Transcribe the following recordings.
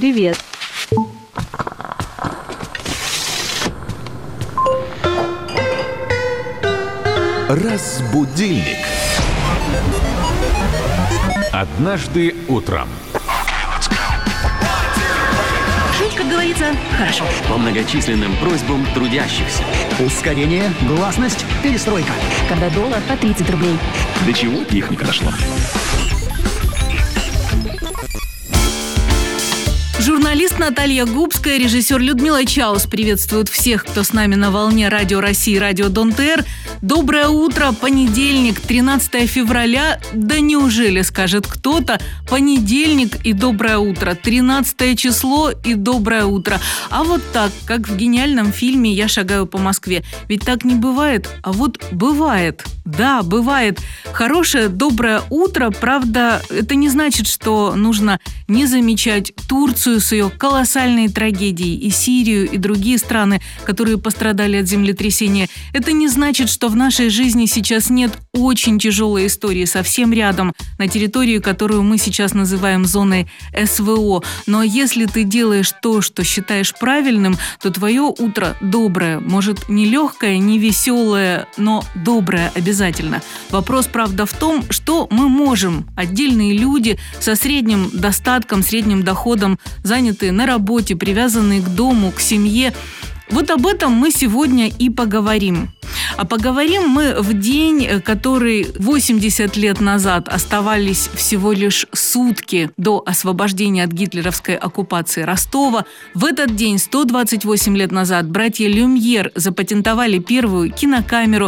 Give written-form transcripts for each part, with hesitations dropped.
привет. Разбудильник. Однажды утром. Жить, как говорится, хорошо. По многочисленным просьбам трудящихся. Ускорение, гласность, перестройка. Когда доллар по 30 рублей. До чего их не дошло. Журналист Наталья Губская, режиссер Людмила Чаус приветствуют всех, кто с нами на волне Радио России, Радио Дон ТР. Доброе утро, понедельник, 13 февраля. Да неужели, скажет кто-то, понедельник и доброе утро, 13 число и доброе утро. А вот так, как в гениальном фильме «Я шагаю по Москве». Ведь так не бывает, а вот бывает. Да, бывает. Хорошее, доброе утро, правда, это не значит, что нужно не замечать Турцию с ее колоссальной трагедией, и Сирию, и другие страны, которые пострадали от землетрясения. Это не значит, что в нашей жизни сейчас нет очень тяжелой истории, совсем рядом, на территории, которую мы сейчас называем зоной СВО. Но если ты делаешь то, что считаешь правильным, то твое утро доброе. Может, не легкое, не веселое, но доброе обязательно. Вопрос, правда, в том, что мы можем, отдельные люди со средним достатком, средним доходом, занятые на работе, привязанные к дому, к семье. Вот об этом мы сегодня и поговорим. А поговорим мы в день, который 80 лет назад оставались всего лишь сутки до освобождения от гитлеровской оккупации Ростова. В этот день, 128 лет назад, братья Люмьер запатентовали первую кинокамеру,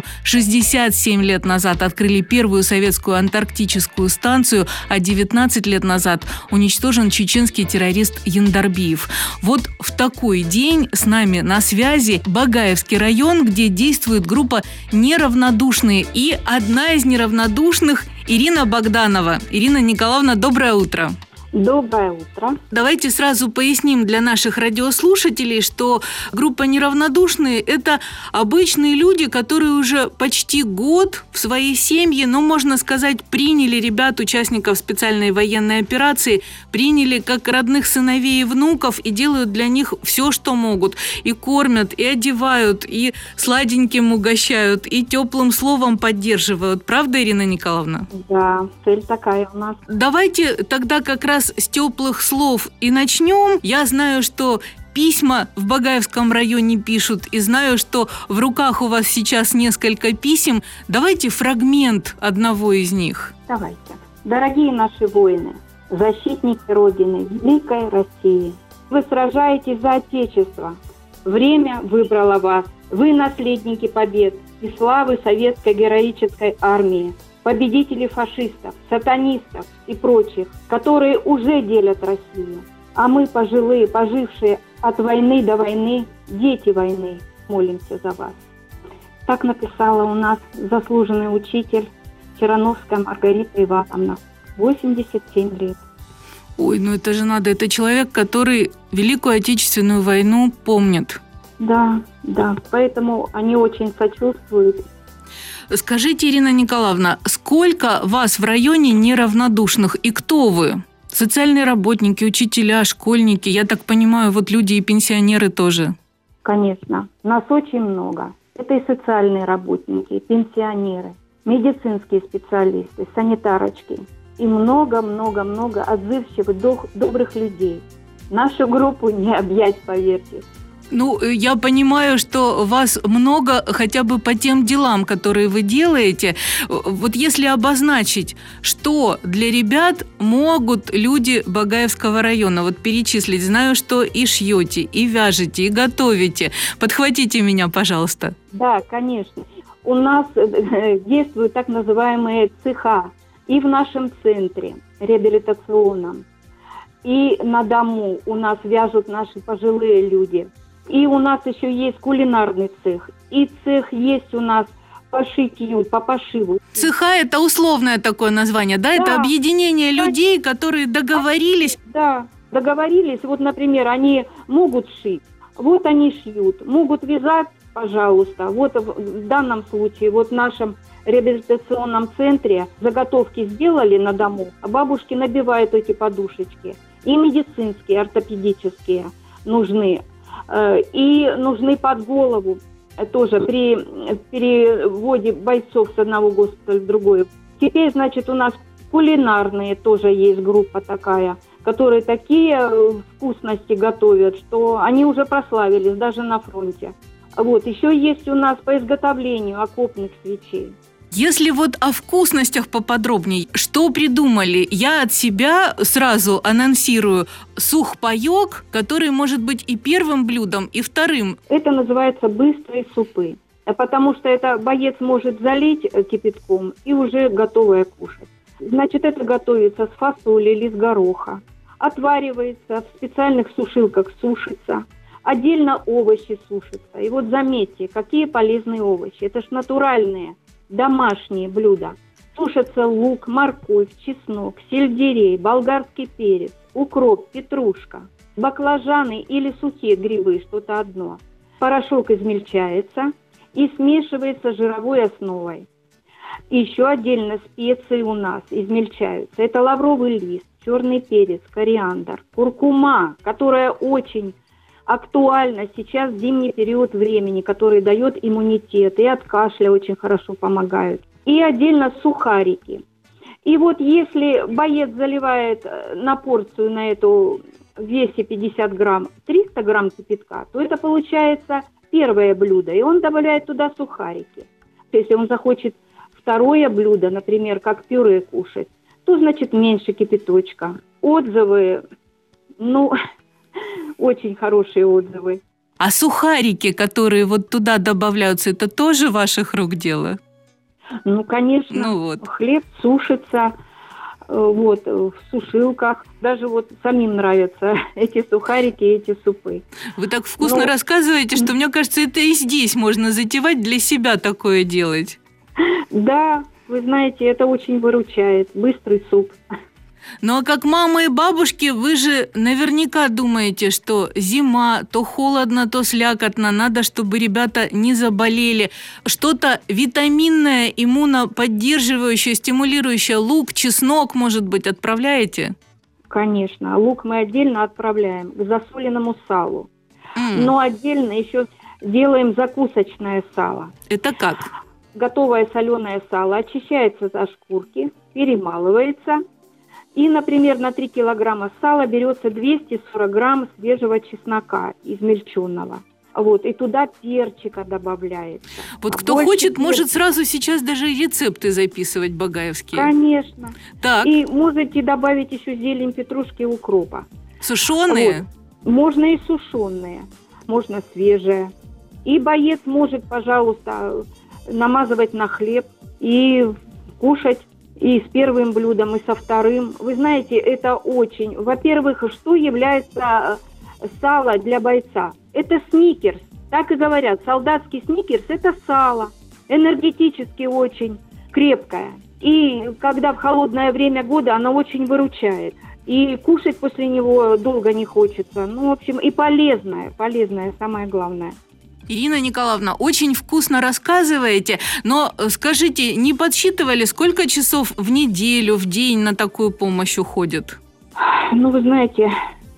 67 лет назад открыли первую советскую антарктическую станцию, а 19 лет назад уничтожен чеченский террорист Яндарбиев. Вот в такой день с нами на связи Багаевский район, где действует группа «Неравнодушные». И одна из неравнодушных – Ирина Богданова. Ирина Николаевна, доброе утро. Доброе утро. Давайте сразу поясним для наших радиослушателей, что группа «Неравнодушные» – это обычные люди, которые уже почти год в своей семье, можно сказать, приняли ребят, участников специальной военной операции, приняли как родных сыновей и внуков и делают для них все, что могут. И кормят, и одевают, и сладеньким угощают, и теплым словом поддерживают. Правда, Ирина Николаевна? Да, цель такая у нас. Давайте тогда как раз с теплых слов и начнем. Я знаю, что письма в Багаевском районе пишут, и знаю, что в руках у вас сейчас несколько писем. Давайте фрагмент одного из них. Давайте. Дорогие наши воины, защитники Родины, великой России, вы сражаетесь за Отечество. Время выбрало вас. Вы наследники побед и славы советской героической армии. Победители фашистов, сатанистов и прочих, которые уже делят Россию. А мы, пожилые, пожившие от войны до войны, дети войны, молимся за вас. Так написала у нас заслуженный учитель Чарановская Маргарита Ивановна, 87 лет. Ой, это же надо, это человек, который Великую Отечественную войну помнит. Да, поэтому они очень сочувствуют. Скажите, Ирина Николаевна, сколько вас в районе неравнодушных и кто вы? Социальные работники, учителя, школьники, я так понимаю, люди и пенсионеры тоже. Конечно, нас очень много. Это и социальные работники, и пенсионеры, медицинские специалисты, санитарочки. И много-много-много отзывчивых, добрых людей. Нашу группу не объять, поверьте. Я понимаю, что вас много хотя бы по тем делам, которые вы делаете. Вот если обозначить, что для ребят могут люди Багаевского района перечислить. Знаю, что и шьете, и вяжете, и готовите. Подхватите меня, пожалуйста. Да, конечно. У нас действуют так называемые цеха и в нашем центре реабилитационном, и на дому у нас вяжут наши пожилые люди. И у нас еще есть кулинарный цех. И цех есть у нас по шитью, по пошиву. Цеха – это условное такое название, да? Это объединение людей, которые договорились. Да, договорились. Например, они могут шить. Они шьют. Могут вязать, пожалуйста. В данном случае, в нашем реабилитационном центре заготовки сделали на дому, а бабушки набивают эти подушечки. И медицинские, ортопедические нужны. И нужны под голову тоже при переводе бойцов с одного госпиталя в другой. Теперь, значит, у нас кулинарные тоже есть группа такая, которые такие вкусности готовят, что они уже прославились даже на фронте. Вот, еще есть у нас по изготовлению окопных свечей. Если вот о вкусностях поподробнее, что придумали? Я от себя сразу анонсирую сухпайок, который может быть и первым блюдом, и вторым. Это называется быстрые супы, потому что это боец может залить кипятком и уже готовое кушать. Значит, это готовится с фасоли или с гороха, отваривается, в специальных сушилках сушится, отдельно овощи сушатся. И вот заметьте, какие полезные овощи. Это ж натуральные, домашние блюда. Сушатся лук, морковь, чеснок, сельдерей, болгарский перец, укроп, петрушка, баклажаны или сухие грибы, что-то одно. Порошок измельчается и смешивается с жировой основой. Еще отдельно специи у нас измельчаются. Это лавровый лист, черный перец, кориандр, куркума, которая очень актуальна сейчас в зимний период времени, который дает иммунитет и от кашля очень хорошо помогают. И отдельно сухарики. И вот если боец заливает на порцию на эту в весе 50 грамм 300 грамм кипятка, то это получается первое блюдо, и он добавляет туда сухарики. Если он захочет второе блюдо, например, как пюре кушать, то, значит, меньше кипяточка. Отзывы, очень хорошие отзывы. А сухарики, которые вот туда добавляются, это тоже ваших рук дело? Ну, конечно. Вот. Хлеб сушится в сушилках. Даже вот самим нравятся эти сухарики, эти супы. Вы так вкусно рассказываете, что, мне кажется, это и здесь можно затевать, для себя такое делать. Да, вы знаете, это очень выручает. Быстрый суп. Ну а как мамы и бабушки, вы же наверняка думаете, что зима, то холодно, то слякотно, надо, чтобы ребята не заболели. Что-то витаминное, иммуноподдерживающее, стимулирующее, лук, чеснок, может быть, отправляете? Конечно, лук мы отдельно отправляем к засоленному салу. Но отдельно еще делаем закусочное сало. Это как? Готовое соленое сало очищается от шкурки, перемалывается. И, например, на 3 килограмма сала берется 240 грамм свежего чеснока измельченного. Вот, и туда перчика добавляется. Вот кто хочет, может сразу сейчас даже рецепты записывать багаевские. Конечно. Так. И можете добавить еще зелень петрушки и укропа. Сушеные? Вот. Можно и сушеные, можно свежие. И боец может, пожалуйста, намазывать на хлеб и кушать. И с первым блюдом, и со вторым. Вы знаете, это очень... Во-первых, что является сало для бойца? Это сникерс. Так и говорят, солдатский сникерс – это сало. Энергетически очень крепкое. И когда в холодное время года, оно очень выручает. И кушать после него долго не хочется. В общем, и полезное самое главное. Ирина Николаевна, очень вкусно рассказываете, но скажите, не подсчитывали, сколько часов в неделю, в день на такую помощь уходит? Вы знаете,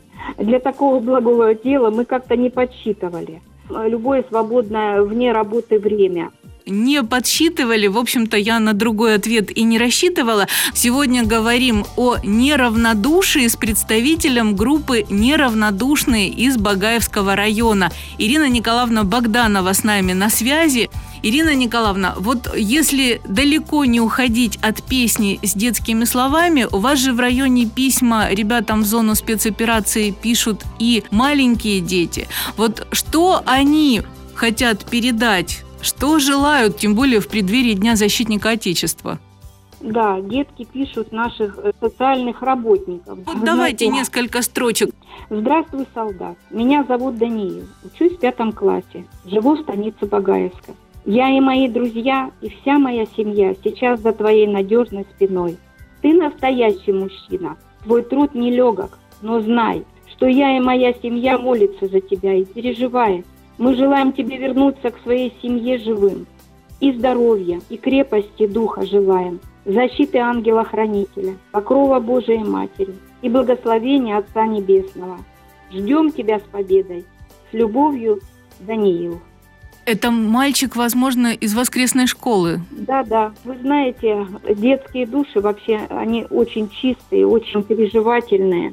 для такого благого дела мы как-то не подсчитывали. Любое свободное вне работы время. Не подсчитывали, в общем-то, я на другой ответ и не рассчитывала. Сегодня говорим о неравнодушии с представителем группы «Неравнодушные» из Багаевского района. Ирина Николаевна Богданова с нами на связи. Ирина Николаевна, вот если далеко не уходить от песни с детскими словами, у вас же в районе письма ребятам в зону спецоперации пишут и маленькие дети. Вот что они хотят передать? Что желают, тем более в преддверии Дня защитника Отечества? Да, детки пишут наших социальных работников. Вот давайте несколько строчек. Здравствуй, солдат. Меня зовут Даниил. Учусь в 5 классе. Живу в станице Багаевска. Я и мои друзья, и вся моя семья сейчас за твоей надежной спиной. Ты настоящий мужчина. Твой труд нелегок, но знай, что я и моя семья молятся за тебя и переживает. Мы желаем тебе вернуться к своей семье живым. И здоровья, и крепости духа желаем. Защиты ангела-хранителя, покрова Божией Матери. и благословения Отца Небесного. Ждем тебя с победой. С любовью, Даниил. Это мальчик, возможно, из воскресной школы. Да. Вы знаете, детские души вообще, они очень чистые, очень переживательные.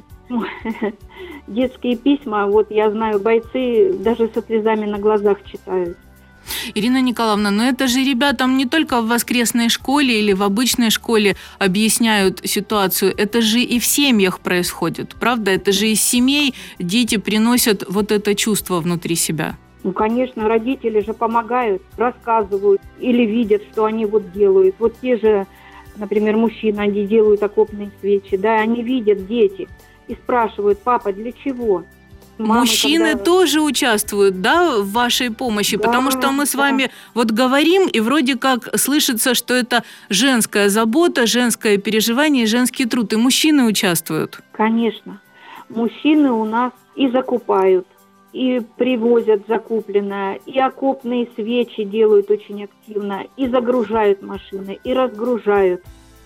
Детские письма, вот я знаю, бойцы даже со слезами на глазах читают. Ирина Николаевна, но это же ребятам не только в воскресной школе или в обычной школе объясняют ситуацию, это же и в семьях происходит, правда? Это же из семей дети приносят вот это чувство внутри себя. Ну, конечно, родители же помогают, рассказывают или видят, что они вот делают. Вот те же, например, мужчины, они делают окопные свечи, да, они видят, дети, и спрашивают: папа, для чего? Мамы, мужчины тоже участвуют, да, в вашей помощи? Да, потому что мы с вами вот говорим, и вроде как слышится, что это женская забота, женское переживание, женский труд, и мужчины участвуют. Конечно. Мужчины у нас и закупают, и привозят закупленное, и окопные свечи делают очень активно, и загружают машины, и разгружают.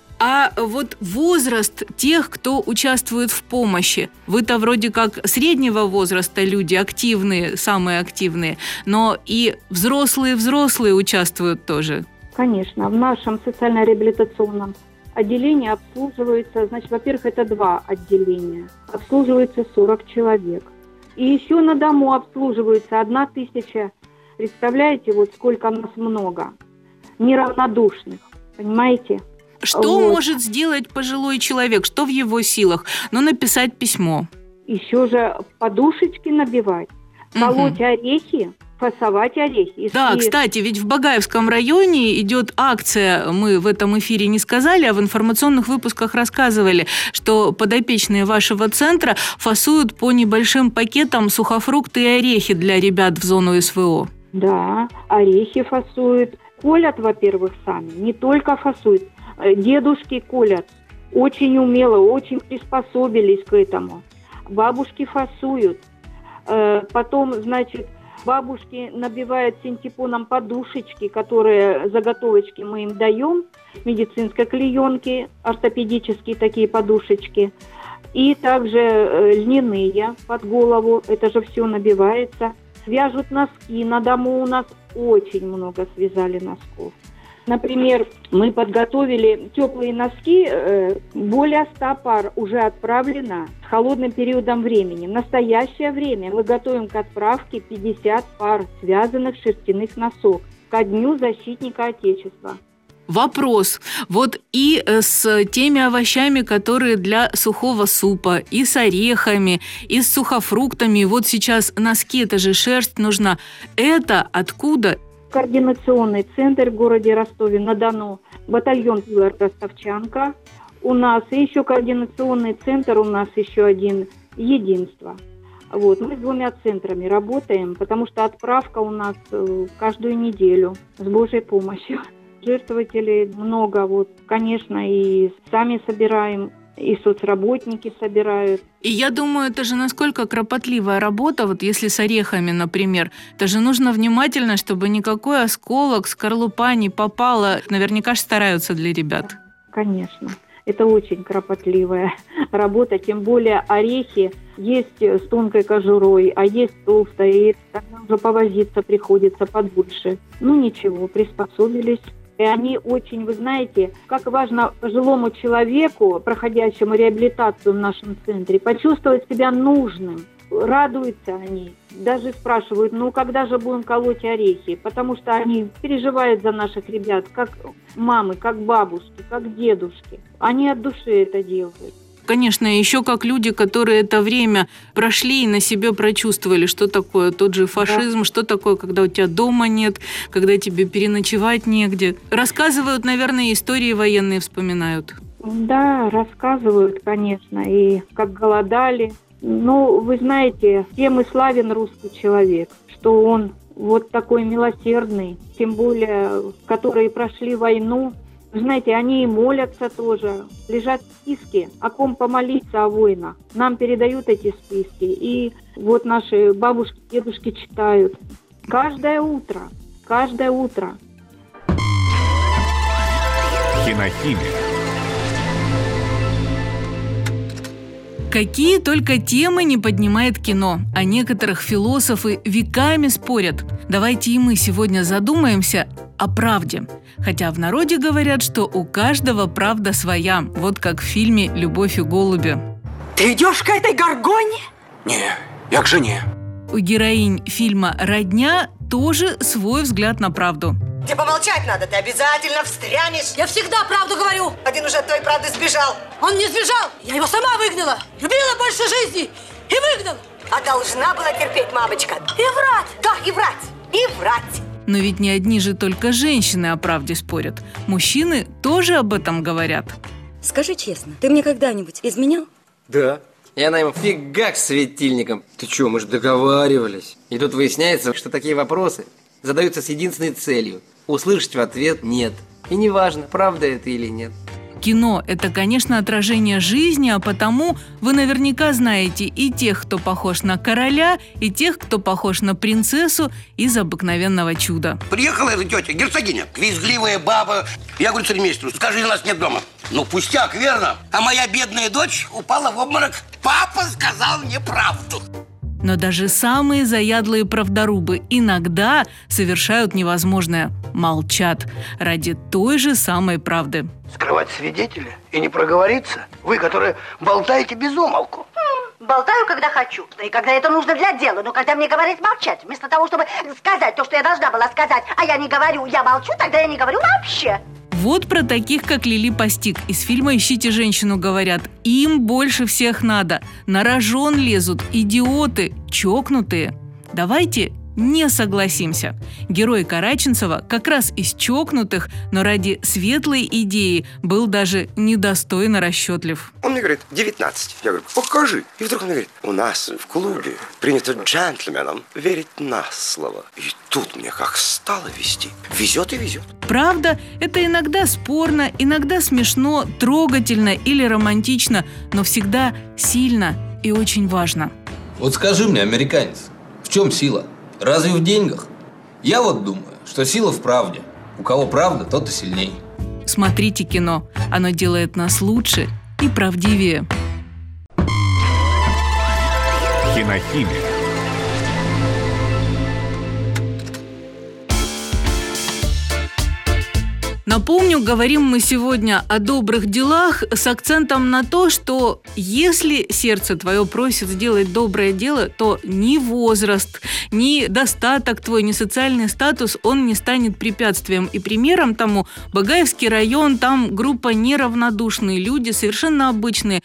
А вот возраст тех, кто участвует в помощи, вы-то вроде как среднего возраста люди, активные, самые активные, но и взрослые участвуют тоже. Конечно, в нашем социально-реабилитационном отделении обслуживается, значит, во-первых, это 2 отделения, обслуживается 40 человек. И еще на дому обслуживается 1000. Представляете, вот сколько нас много неравнодушных, понимаете? Что может сделать пожилой человек? Что в его силах? Ну, написать письмо. Еще же подушечки набивать, колоть орехи, фасовать орехи. Да, кстати, ведь в Багаевском районе идет акция, мы в этом эфире не сказали, а в информационных выпусках рассказывали, что подопечные вашего центра фасуют по небольшим пакетам сухофрукты и орехи для ребят в зону СВО. Да, орехи фасуют. Колят, во-первых, сами, не только фасуют. Дедушки колят очень умело, очень приспособились к этому. Бабушки фасуют. Потом, значит, бабушки набивают синтепоном подушечки, которые заготовочки мы им даем, медицинской клеенки, ортопедические такие подушечки. И также льняные под голову, это же все набивается. Свяжут носки, на дому у нас очень много связали носков. Например, мы подготовили теплые носки, более 100 пар уже отправлено с холодным периодом времени. В настоящее время мы готовим к отправке 50 пар связанных шерстяных носок ко Дню защитника Отечества. Вопрос. Вот и с теми овощами, которые для сухого супа, и с орехами, и с сухофруктами. Вот сейчас носки, это же шерсть нужна. Это откуда? Координационный центр в городе Ростове-на-Дону, батальон «Ростовчанка» у нас, и еще координационный центр у нас еще один «Единство». Вот, мы с 2 центрами работаем, потому что отправка у нас каждую неделю с Божьей помощью. Жертвователей много, вот, конечно, и сами собираем, и соцработники собирают. И я думаю, это же насколько кропотливая работа, вот если с орехами, например, это же нужно внимательно, чтобы никакой осколок, скорлупа не попала. Наверняка же стараются для ребят. Конечно, это очень кропотливая работа, тем более орехи есть с тонкой кожурой, а есть толстые, и тогда уже повозиться приходится побольше. Ну ничего, приспособились. И они очень, вы знаете, как важно пожилому человеку, проходящему реабилитацию в нашем центре, почувствовать себя нужным. Радуются они, даже спрашивают, ну когда же будем колоть орехи? Потому что они переживают за наших ребят, как мамы, как бабушки, как дедушки. Они от души это делают. Конечно, еще как люди, которые это время прошли и на себе прочувствовали, что такое тот же фашизм, что такое, когда у тебя дома нет, когда тебе переночевать негде. Рассказывают, наверное, истории военные вспоминают. Да, рассказывают, конечно, и как голодали. Ну, вы знаете, тем и славен русский человек, что он вот такой милосердный, тем более, которые прошли войну. Знаете, они и молятся тоже, лежат списки, о ком помолиться, о воинах. Нам передают эти списки, и вот наши бабушки, дедушки читают. Каждое утро. Кинохимия. Какие только темы не поднимает кино. О некоторых философы веками спорят. Давайте и мы сегодня задумаемся о правде. Хотя в народе говорят, что у каждого правда своя. Вот как в фильме «Любовь и голуби». Ты идешь к этой горгоне? Не, я к жене. У героинь фильма «Родня» тоже свой взгляд на правду. Тебе помолчать надо, ты обязательно встрянешь. Я всегда правду говорю. Один уже от той правды сбежал. Он не сбежал, я его сама выгнала. Любила больше жизни и выгнала. А должна была терпеть, мамочка. И врать. Да, и врать, и врать. Но ведь не одни же только женщины о правде спорят. Мужчины тоже об этом говорят. Скажи честно, ты мне когда-нибудь изменял? Да. И она ему фига к светильникам. Ты чё, мы же договаривались. И тут выясняется, что такие вопросы задаются с единственной целью – услышать в ответ «нет». И неважно, правда это или нет. Кино – это, конечно, отражение жизни, а потому вы наверняка знаете и тех, кто похож на короля, и тех, кто похож на принцессу из «Обыкновенного чуда». Приехала эта тетя, герцогиня, визгливая баба. Я говорю царемейстеру, скажи, нас нет дома. Ну, пустяк, верно? А моя бедная дочь упала в обморок. Папа сказал мне правду. Но даже самые заядлые правдорубы иногда совершают невозможное – молчат ради той же самой правды. Скрывать свидетеля и не проговориться? Вы, которые болтаете без умолку. Болтаю, когда хочу, и когда это нужно для дела. Но когда мне говорят молчать, вместо того, чтобы сказать то, что я должна была сказать, а я не говорю, я молчу, тогда я не говорю вообще. Вот про таких, как Лили Постик. Из фильма «Ищите женщину» говорят: им больше всех надо. На рожон лезут, идиоты, чокнутые. Давайте не согласимся. Герой Караченцева как раз из чокнутых, но ради светлой идеи был даже недостойно расчетлив. Он мне говорит, 19. Я говорю, покажи. И вдруг он мне говорит, у нас в клубе принято джентльменам верить на слово. И тут мне как стало вести. Везет и везет. Правда, это иногда спорно, иногда смешно, трогательно или романтично, но всегда сильно и очень важно. Вот скажи мне, американец, в чем сила? Разве в деньгах? Я вот думаю, что сила в правде. У кого правда, тот и сильней. Смотрите кино. Оно делает нас лучше и правдивее. Кинохимия. Напомню, говорим мы сегодня о добрых делах с акцентом на то, что если сердце твое просит сделать доброе дело, то ни возраст, ни достаток твой, ни социальный статус, он не станет препятствием. И примером тому Багаевский район, там группа неравнодушные люди, совершенно обычные,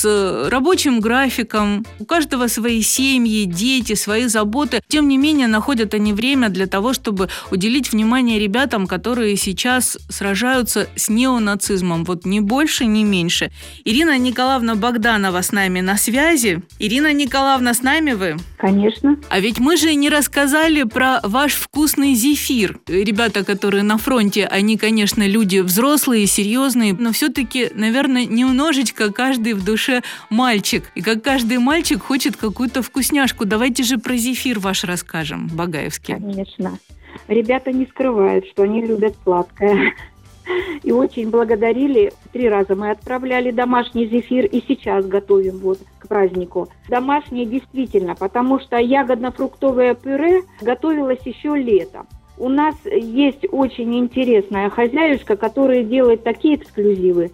с рабочим графиком, у каждого свои семьи, дети, свои заботы. Тем не менее, находят они время для того, чтобы уделить внимание ребятам, которые сейчас сражаются с неонацизмом. Вот ни больше, ни меньше. Ирина Николаевна Богданова с нами на связи. Ирина Николаевна, с нами вы? Конечно. А ведь мы же не рассказали про ваш вкусный зефир. Ребята, которые на фронте, они, конечно, люди взрослые, серьезные, но все-таки, наверное, немножечко каждый в душе мальчик. И как каждый мальчик хочет какую-то вкусняшку. Давайте же про зефир ваш расскажем, Багаевский. Конечно. Ребята не скрывают, что они любят сладкое. И очень благодарили. 3 раза мы отправляли домашний зефир, и сейчас готовим вот к празднику. Домашнее действительно, потому что ягодно-фруктовое пюре готовилось еще летом. У нас есть очень интересная хозяюшка, которая делает такие эксклюзивы.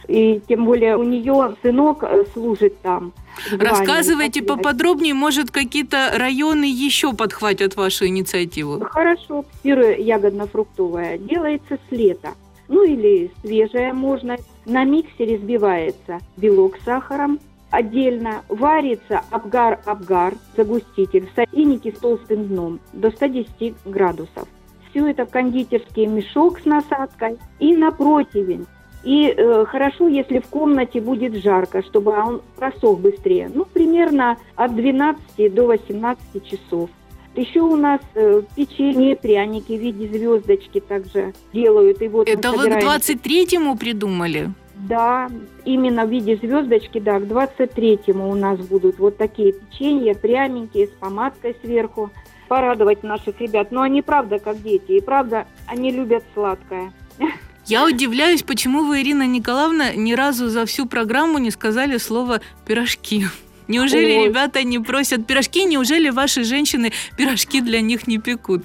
И тем более у нее сынок служит там. Рассказывайте поподробнее, может, какие-то районы еще подхватят вашу инициативу. Хорошо. Пюре ягодно-фруктовое делается с лета. Ну или свежее можно. На миксере взбивается белок с сахаром. Отдельно варится абгар, загуститель, в сотейнике с толстым дном до 110 градусов. Все это в кондитерский мешок с насадкой и на противень. И хорошо, если в комнате будет жарко, чтобы он просох быстрее. Ну, примерно от 12 до 18 часов. Еще у нас печенье, пряники в виде звездочки также делают. И вот это вы к 23-му придумали? Да, именно в виде звездочки, да, к 23-му у нас будут вот такие печенья, пряники с помадкой сверху. Порадовать наших ребят. Но они правда как дети, и правда они любят сладкое. Я удивляюсь, почему вы, Ирина Николаевна, ни разу за всю программу не сказали слово «пирожки». Неужели ребята не просят пирожки? Неужели ваши женщины пирожки для них не пекут?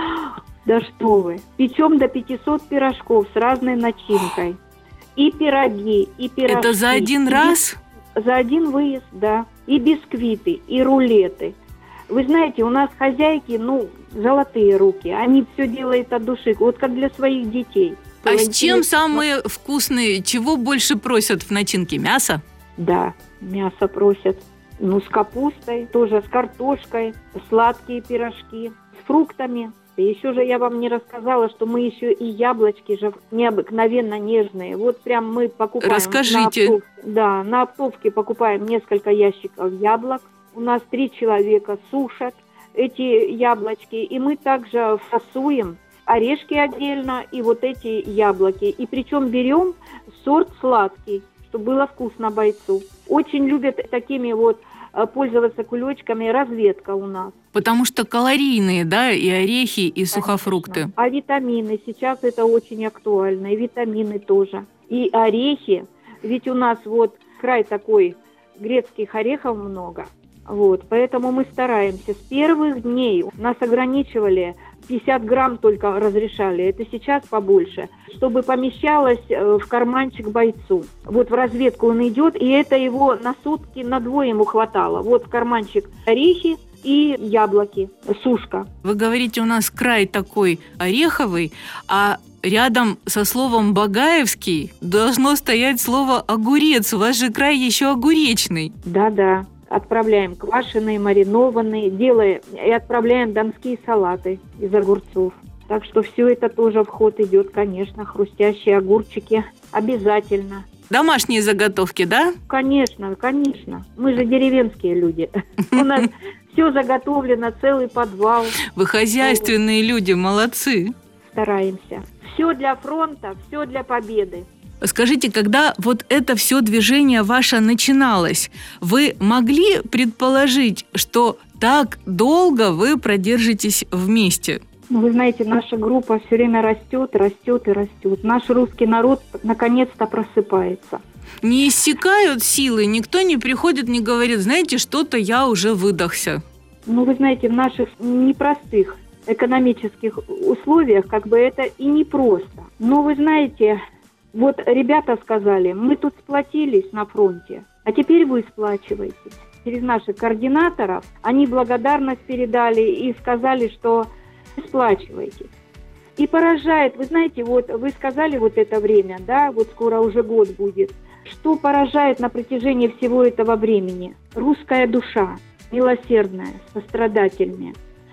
Да что вы. Печем до 500 пирожков с разной начинкой. И пироги, и пирожки. Это за один раз? За один выезд, да. И бисквиты, и рулеты. Вы знаете, у нас хозяйки, золотые руки. Они все делают от души, вот как для своих детей. А с чем самые вкусные? Чего больше просят в начинке? Мясо? Да, мясо просят. С капустой, тоже с картошкой, сладкие пирожки, с фруктами. И еще же я вам не рассказала, что мы еще и яблочки же необыкновенно нежные. Вот прям мы покупаем. Расскажите. На оптовке покупаем несколько ящиков яблок. У нас 3 человека сушат эти яблочки. И мы также фасуем орешки отдельно и вот эти яблоки. И причем берем сорт сладкий, чтобы было вкусно бойцу. Очень любят такими вот пользоваться кулечками, разведка у нас. Потому что калорийные, да, и орехи, и сухофрукты. Конечно. А витамины, сейчас это очень актуально, и витамины тоже. И орехи, ведь у нас вот край такой, грецких орехов много. Вот, поэтому мы стараемся. С первых дней нас ограничивали, 50 грамм только разрешали, это сейчас побольше, чтобы помещалось в карманчик бойцу. Вот в разведку он идет, и это его на сутки, на 2 ему хватало. Вот в карманчик орехи и яблоки, сушка. Вы говорите, у нас край такой ореховый, а рядом со словом «багаевский» должно стоять слово «огурец». У вас же край еще огуречный. Да-да. Отправляем квашеные, маринованные, и отправляем донские салаты из огурцов. Так что все это тоже в ход идет, конечно, хрустящие огурчики обязательно. Домашние заготовки, да? Конечно, конечно. Мы же деревенские люди. У нас все заготовлено, целый подвал. Вы хозяйственные люди, молодцы. Стараемся. Все для фронта, все для победы. Скажите, когда вот это все движение ваше начиналось, вы могли предположить, что так долго вы продержитесь вместе? Вы знаете, наша группа все время растет, растет и растет. Наш русский народ наконец-то просыпается. Не иссякают силы? Никто не приходит, не говорит, знаете, что-то я уже выдохся? Вы знаете, в наших непростых экономических условиях это и непросто. Но вы знаете... Вот ребята сказали, мы тут сплотились на фронте, а теперь вы сплачиваетесь. Через наших координаторов они благодарность передали и сказали, что сплачивайтесь. И поражает, вы знаете, вот вы сказали вот это время, да, вот скоро уже год будет, что поражает на протяжении всего этого времени? Русская душа, милосердная, сострадательная.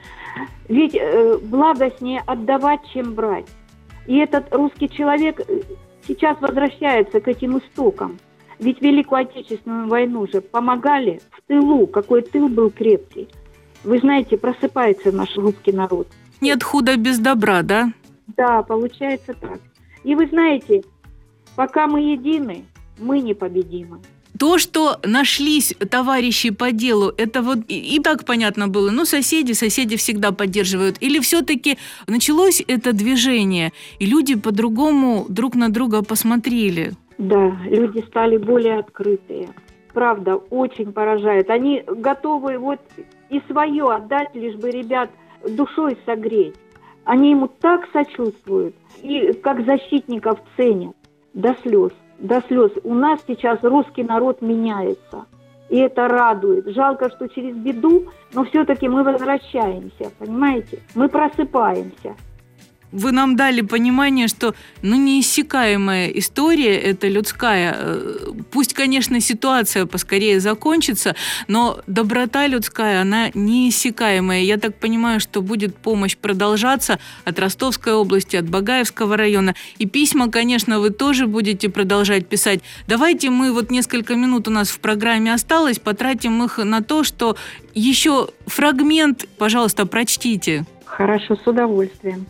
Ведь благостнее отдавать, чем брать. И этот русский человек... сейчас возвращается к этим истокам. Ведь Великую Отечественную войну же помогали в тылу. Какой тыл был крепкий. Вы знаете, просыпается наш русский народ. Нет худа без добра, да? Да, получается так. И вы знаете, пока мы едины, мы непобедимы. То, что нашлись товарищи по делу, это вот и так понятно было. Соседи всегда поддерживают. Или все-таки началось это движение, и люди по-другому друг на друга посмотрели? Да, люди стали более открытые. Правда, очень поражает. Они готовы и свое отдать, лишь бы ребят душой согреть. Они ему так сочувствуют и как защитников ценят до слез. До слез. У нас сейчас русский народ меняется. И это радует. Жалко, что через беду, но все-таки мы возвращаемся, понимаете? Мы просыпаемся. Вы нам дали понимание, что неиссякаемая история эта людская. Пусть, конечно, ситуация поскорее закончится, но доброта людская, она неиссякаемая. Я так понимаю, что будет помощь продолжаться от Ростовской области, от Багаевского района. И письма, конечно, вы тоже будете продолжать писать. Давайте мы несколько минут у нас в программе осталось, потратим их на то, что еще фрагмент, пожалуйста, прочтите. Хорошо, с удовольствием.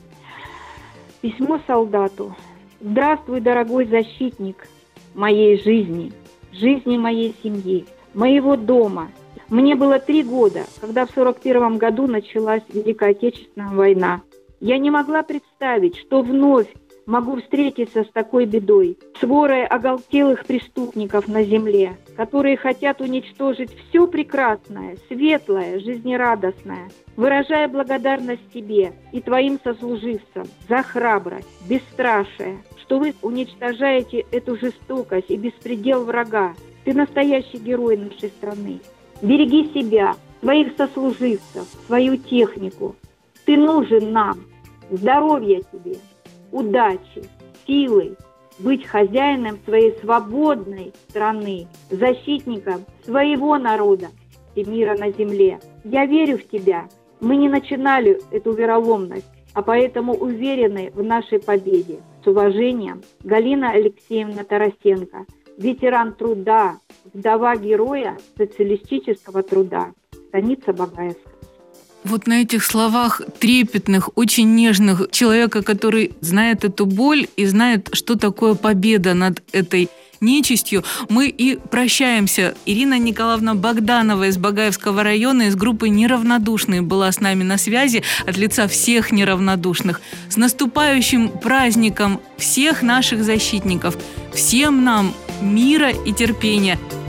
Письмо солдату. Здравствуй, дорогой защитник моей жизни, жизни моей семьи, моего дома. Мне было 3 года, когда в 1941 году началась Великая Отечественная война. Я не могла представить, что вновь могу встретиться с такой бедой, с ворой оголтелых преступников на земле, которые хотят уничтожить все прекрасное, светлое, жизнерадостное, выражая благодарность тебе и твоим сослуживцам за храбрость, бесстрашие, что вы уничтожаете эту жестокость и беспредел врага. Ты настоящий герой нашей страны. Береги себя, своих сослуживцев, свою технику. Ты нужен нам. Здоровья тебе, удачи, силы, быть хозяином своей свободной страны, защитником своего народа и мира на земле. Я верю в тебя. Мы не начинали эту вероломность, а поэтому уверены в нашей победе. С уважением, Галина Алексеевна Тарасенко, ветеран труда, вдова героя социалистического труда, станица Багаевская. Вот на этих словах трепетных, очень нежных человека, который знает эту боль и знает, что такое победа над этой нечистью, мы и прощаемся. Ирина Николаевна Богданова из Багаевского района, из группы «Неравнодушные» была с нами на связи от лица всех неравнодушных. С наступающим праздником всех наших защитников! Всем нам мира и терпения!